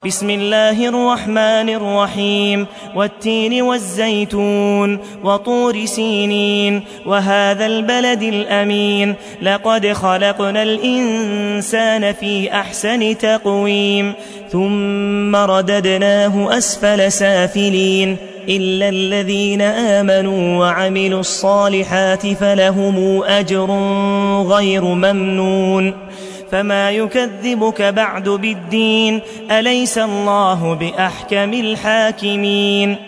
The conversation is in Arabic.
بسم الله الرحمن الرحيم والتين والزيتون وطور سينين وهذا البلد الأمين لقد خلقنا الإنسان في أحسن تقويم ثم رددناه أسفل سافلين إلا الذين آمنوا وعملوا الصالحات فلهم أجر غير ممنون فما يكذبك بعد بالدين أليس الله بأحكم الحاكمين